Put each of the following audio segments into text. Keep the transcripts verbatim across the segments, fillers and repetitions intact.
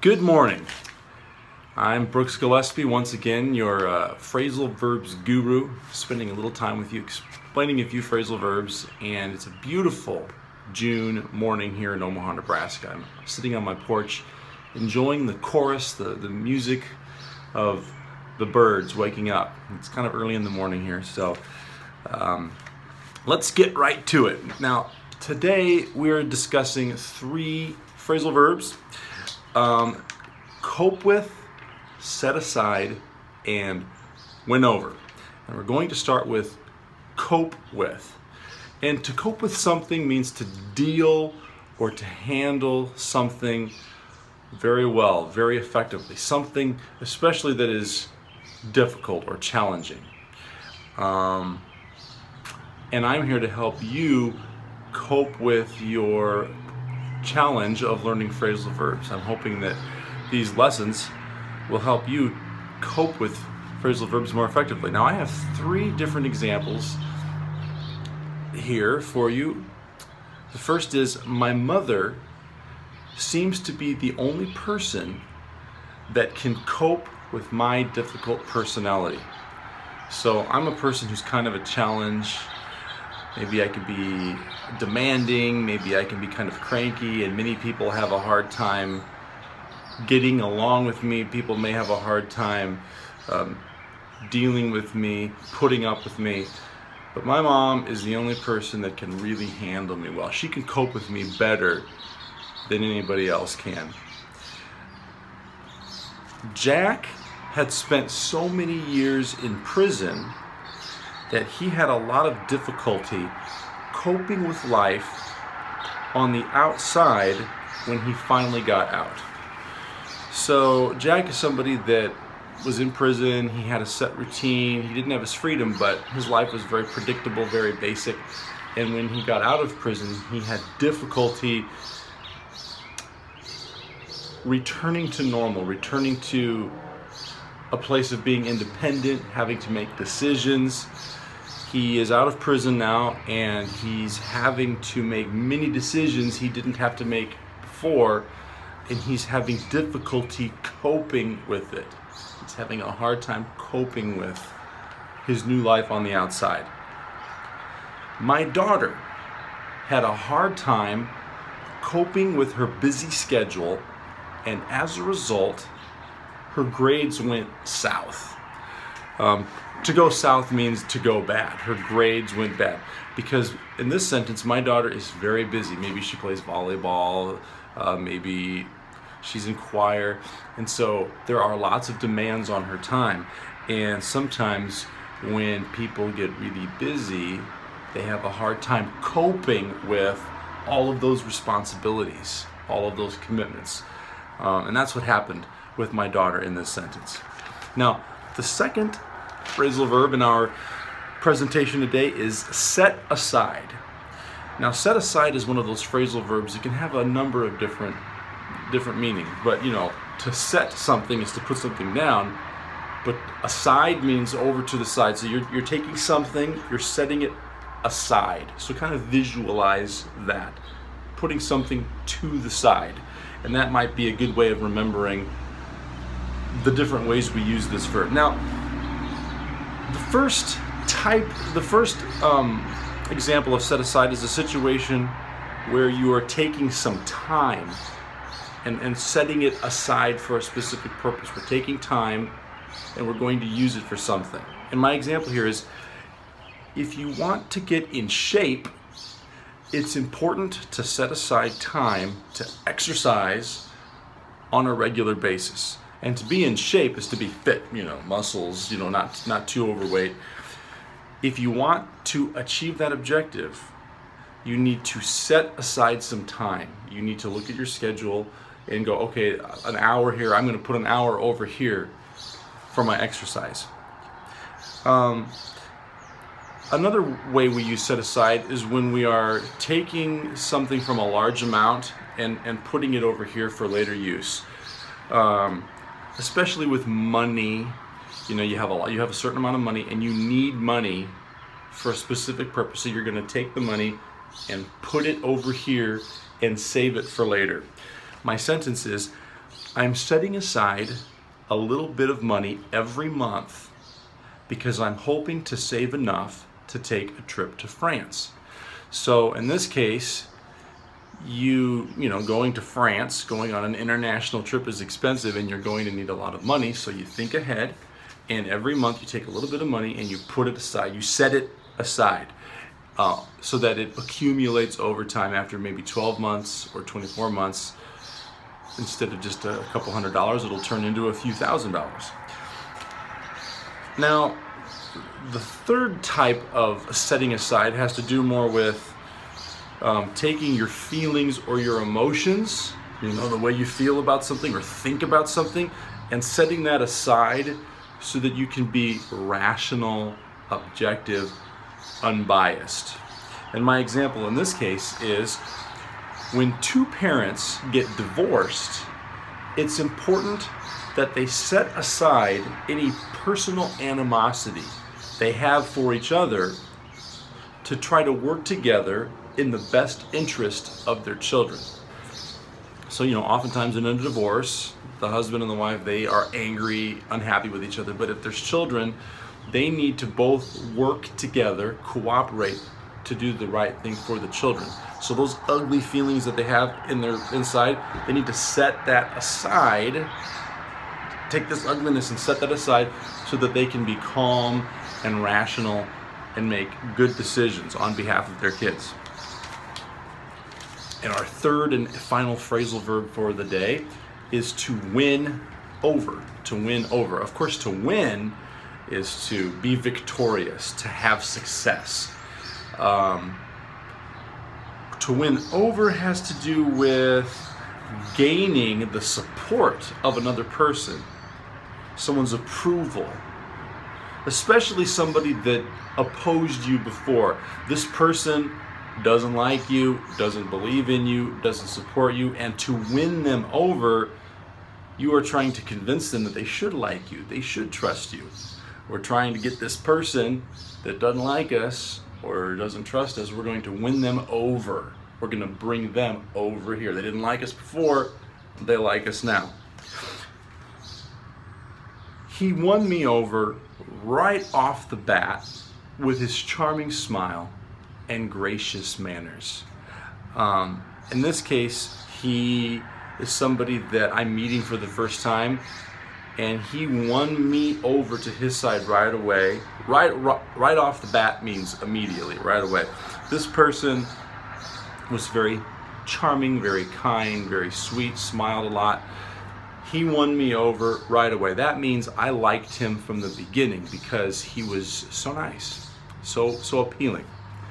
Good morning. I'm Brooks Gillespie, once again, your uh, phrasal verbs guru, spending a little time with you explaining a few phrasal verbs, and it's a beautiful June morning here in Omaha, Nebraska. I'm sitting on my porch enjoying the chorus, the, the music of the birds waking up. It's kind of early in the morning here, so um, let's get right to it. Now, today we're discussing three phrasal verbs. Um, cope with, set aside, and win over. And we're going to start with cope with. And to cope with something means to deal or to handle something very well, very effectively. Something especially that is difficult or challenging. Um, and I'm here to help you cope with your challenge of learning phrasal verbs. I'm hoping that these lessons will help you cope with phrasal verbs more effectively. Now, I have three different examples here for you. The first is, my mother seems to be the only person that can cope with my difficult personality. So I'm a person who's kind of a challenge. Maybe I can be demanding, maybe I can be kind of cranky, and many people have a hard time getting along with me. People may have a hard time um, dealing with me, putting up with me. But my mom is the only person that can really handle me well. She can cope with me better than anybody else can. Jack had spent so many years in prison that he had a lot of difficulty coping with life on the outside when he finally got out. So Jack is somebody that was in prison. He had a set routine. He didn't have his freedom, but his life was very predictable, very basic. And when he got out of prison, he had difficulty returning to normal, returning to a place of being independent, having to make decisions. He is out of prison now, and he's having to make many decisions he didn't have to make before, and he's having difficulty coping with it. He's having a hard time coping with his new life on the outside. My daughter had a hard time coping with her busy schedule, and as a result, her grades went south. Um, to go south means to go bad. Her grades went bad. Because in this sentence, my daughter is very busy. Maybe she plays volleyball, uh, maybe she's in choir. And so there are lots of demands on her time. And sometimes when people get really busy, they have a hard time coping with all of those responsibilities, all of those commitments. Um, and that's what happened with my daughter in this sentence. Now, the second phrasal verb in our presentation today is set aside. Now, set aside is one of those phrasal verbs that can have a number of different different meanings. But, you know, to set something is to put something down, but aside means over to the side. So you're, you're taking something, you're setting it aside. So kind of visualize that, putting something to the side. And that might be a good way of remembering the different ways we use this verb. Now, the first type, the first um, example of set aside is a situation where you are taking some time and, and setting it aside for a specific purpose. We're taking time and we're going to use it for something. And my example here is, if you want to get in shape, it's important to set aside time to exercise on a regular basis. And to be in shape is to be fit, you know, muscles, you know, not not too overweight. If you want to achieve that objective, you need to set aside some time. You need to look at your schedule and go, okay, an hour here, I'm going to put an hour over here for my exercise. Um, another way we use set aside is when we are taking something from a large amount and, and putting it over here for later use. Um, especially with money, you know, you have a lot, you have a certain amount of money and you need money for a specific purpose. So you're going to take the money and put it over here and save it for later. My sentence is, I'm setting aside a little bit of money every month because I'm hoping to save enough to take a trip to France. So in this case, you you know going to France, going on an international trip is expensive, and you're going to need a lot of money. So you think ahead, and every month you take a little bit of money and you put it aside. You set it aside uh, so that it accumulates over time. After maybe twelve months or twenty-four months, instead of just a couple hundred dollars, it'll turn into a few thousand dollars. Now, the third type of setting aside has to do more with um, taking your feelings or your emotions, you know, the way you feel about something or think about something, and setting that aside so that you can be rational, objective, unbiased. And my example in this case is when two parents get divorced, it's important that they set aside any personal animosity they have for each other to try to work together in the best interest of their children. So, you know, oftentimes in a divorce, the husband and the wife, they are angry, unhappy with each other. But if there's children, they need to both work together, cooperate to do the right thing for the children. So those ugly feelings that they have in their inside, they need to set that aside, take this ugliness and set that aside so that they can be calm and rational and make good decisions on behalf of their kids. And our third and final phrasal verb for the day is to win over. To win over. Of course, to win is to be victorious, to have success. Um, to win over has to do with gaining the support of another person, someone's approval, especially somebody that opposed you before. This person doesn't like you, doesn't believe in you, doesn't support you, and to win them over, you are trying to convince them that they should like you, they should trust you. We're trying to get this person that doesn't like us or doesn't trust us, we're going to win them over. We're going to bring them over here. They didn't like us before, they like us now. He won me over right off the bat with his charming smile and gracious manners. Um, in this case, he is somebody that I'm meeting for the first time, and he won me over to his side right away. Right, right, right off the bat means immediately, right away. This person was very charming, very kind, very sweet, smiled a lot. He won me over right away. That means I liked him from the beginning because he was so nice, so so appealing.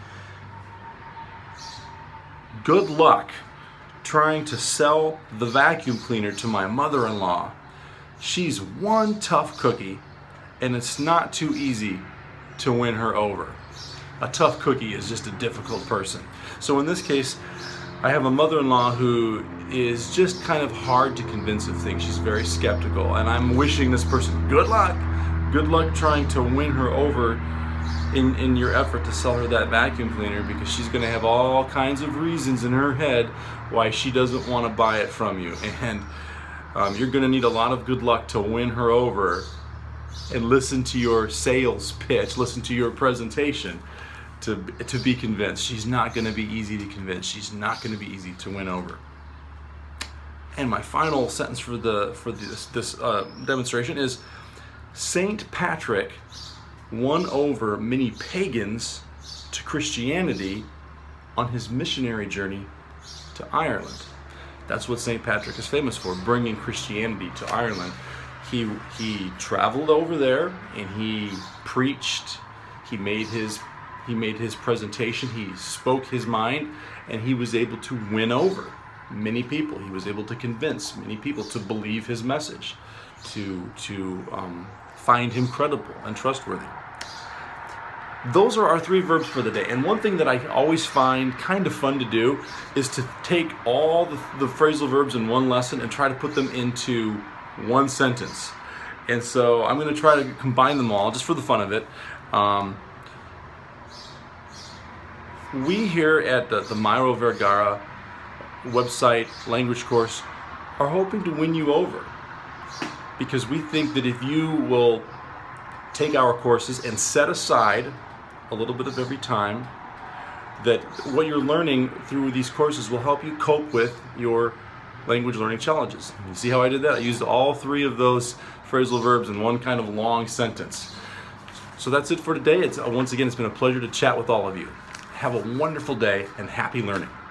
Good luck trying to sell the vacuum cleaner to my mother-in-law. She's one tough cookie, and it's not too easy to win her over. A tough cookie is just a difficult person. So in this case, I have a mother-in-law who is just kind of hard to convince of things. She's very skeptical, and I'm wishing this person good luck. Good luck trying to win her over in, in your effort to sell her that vacuum cleaner, because she's going to have all kinds of reasons in her head why she doesn't want to buy it from you. And um, you're going to need a lot of good luck to win her over and listen to your sales pitch, listen to your presentation to, to be convinced. She's not going to be easy to convince. She's not going to be easy to win over. And my final sentence for the for this, this uh, demonstration is Saint Patrick won over many pagans to Christianity on his missionary journey to Ireland. That's what Saint Patrick is famous for, bringing Christianity to Ireland. He he traveled over there and he preached. He made his he made his presentation. He spoke his mind, and he was able to win over many people. He was able to convince many people to believe his message, to to um, find him credible and trustworthy. Those are our three verbs for the day. And one thing that I always find kind of fun to do is to take all the, the phrasal verbs in one lesson and try to put them into one sentence. And so I'm going to try to combine them all just for the fun of it. Um, we here at the, the Myro Vergara website language course, are hoping to win you over, because we think that if you will take our courses and set aside a little bit of every time, that what you're learning through these courses will help you cope with your language learning challenges. You see how I did that? I used all three of those phrasal verbs in one kind of long sentence. So that's it for today. It's, once again, it's been a pleasure to chat with all of you. Have a wonderful day and happy learning.